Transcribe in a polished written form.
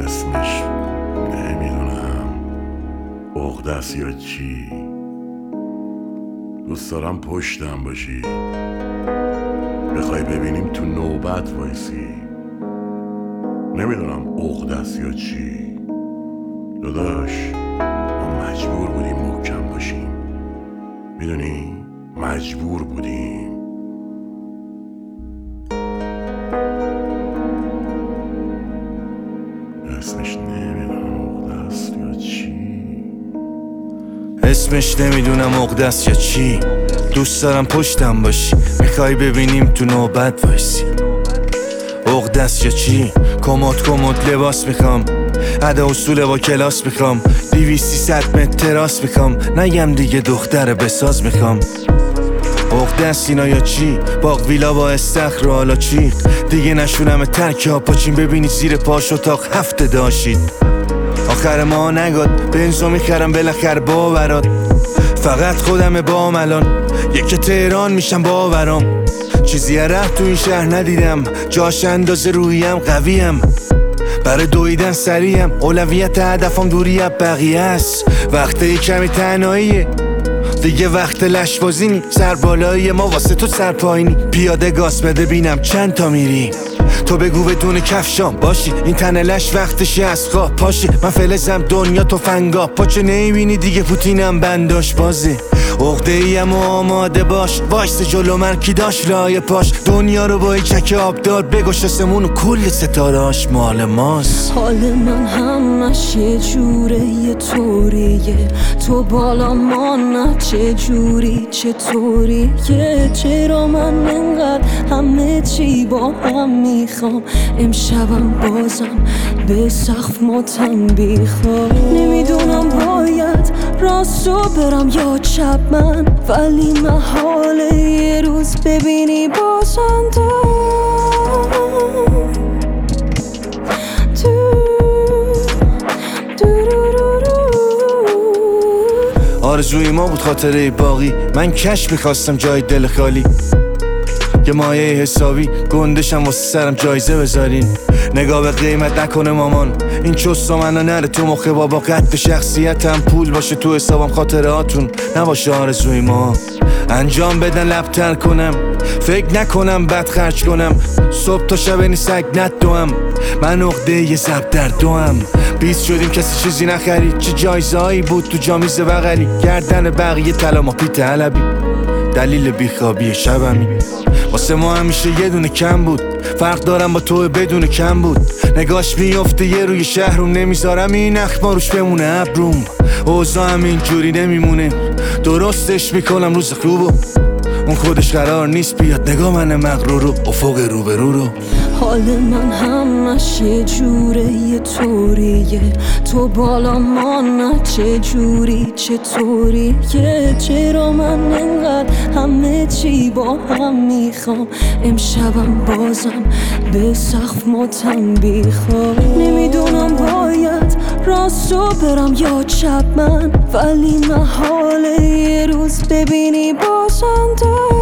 اسمش نمیدونم عقده است یا چی. دوست دارم پشتم باشی، بخوای ببینیم تو نوبت وایسی. نمیدونم عقده است یا چی. داداش ما مجبور بودیم محکم باشیم، میدونی؟ مجبور بودیم. اسمش نمیدونم عقده است یا چی. اسمش نمیدونم عقده است یا چی. دوست دارم پشتم باشی، میخوای ببینیم تو نوبت وایسی. عقده است یا چی؟ کمد لباس میخوام، ادا اصول با کلاس میخوام، 200-300 متر تراس میخوام، نگم دیگه دختر بساز میخوام. عقده است اینا یا چی؟ باغ ویلا با استخر و حالا چی؟ دیگه نشونم ترک ها پاچین ببینی زیر پاش اتاق هفته داشتید. آخر ما نگاد بنزو میخرم بالاخره باورات، فقط خودم بام الان یک تهران میشم باورام. چیزی ره تو این شهر ندیدم، جاش اندازه رویم قویم، برای دویدن سریم، اولویت هدفم دوری از بقیه است. وقتی کمی تنهاییه دیگه، وقت لشبازی نی، سر بالایی ما واسه تو سر پایینی. پیاده گاز بده بینم چند تا میری، تو بگو بدون کفشام باشی، این تنه لش وقتشی از خواب پاشی. من فلزم دنیا تو فنگا، پاچه نمیبینی دیگه پوتینم بنداش بازی. عقده ایم و آماده باش، وایس جلو من کی داشت لای پاش. دنیا رو با چک آبدار بگوش آسمون و کل ستارهاش مال ماست. حال من همش یه جوره یه طوریه، تو بالا ما نه چه جوری چطوریه. چرا من انقدر همه چی با هم میخوام، امشبم بازم به سقف ماتم بیخوام. نمیدونم باید راستو برم یا چپ من، ولی محاله یه روز ببینی بازنده. آرزوی ما بود خاطره باقی، من کش میخواستم جای دل خالی، یه مایه حسابی گندشم واسه سرم جایزه بذارین. نگاه به قیمت نکنه مامان، این چست منو نره تو مخه بابا. قد شخصیتم پول باشه تو حسابم، خاطراتون نباشه آرزوی ما. انجام بدن لبتر کنم، فکر نکنم بد خرج کنم، صبح تا شب این سگ ندوم. من عقده یه زب در دوم، 20 شدیم کسی چیزی نخرید، چه جایزه هایی بود تو جامیز بغلی. گردن بقیه طلا ما پیت علبی، دلیل بیخوابی شبمی. واسه ما همیشه یه دونه کم بود، فرق دارم با تو بدون کم بود. نگاش میفته یه روی شهرم، نمیذارم این اخما روش بمونه ابروم. اوضاع همین جوری نمیمونه، درستش میکنم روز خوبو. اون خودش قرار نیست بیاد نگاه من مغرور رو افق روبرو رو. حال من همش یه جوره یه طوریه، تو بالا ما نه چه جوری چطوریه. چرا من انقدر همه چی با هم میخوام، امشبم بازم به سقف ماتم بیخوام. نمیدونم باید راستو برم یا چپ من، ولی محاله یه روز ببینی بازنده.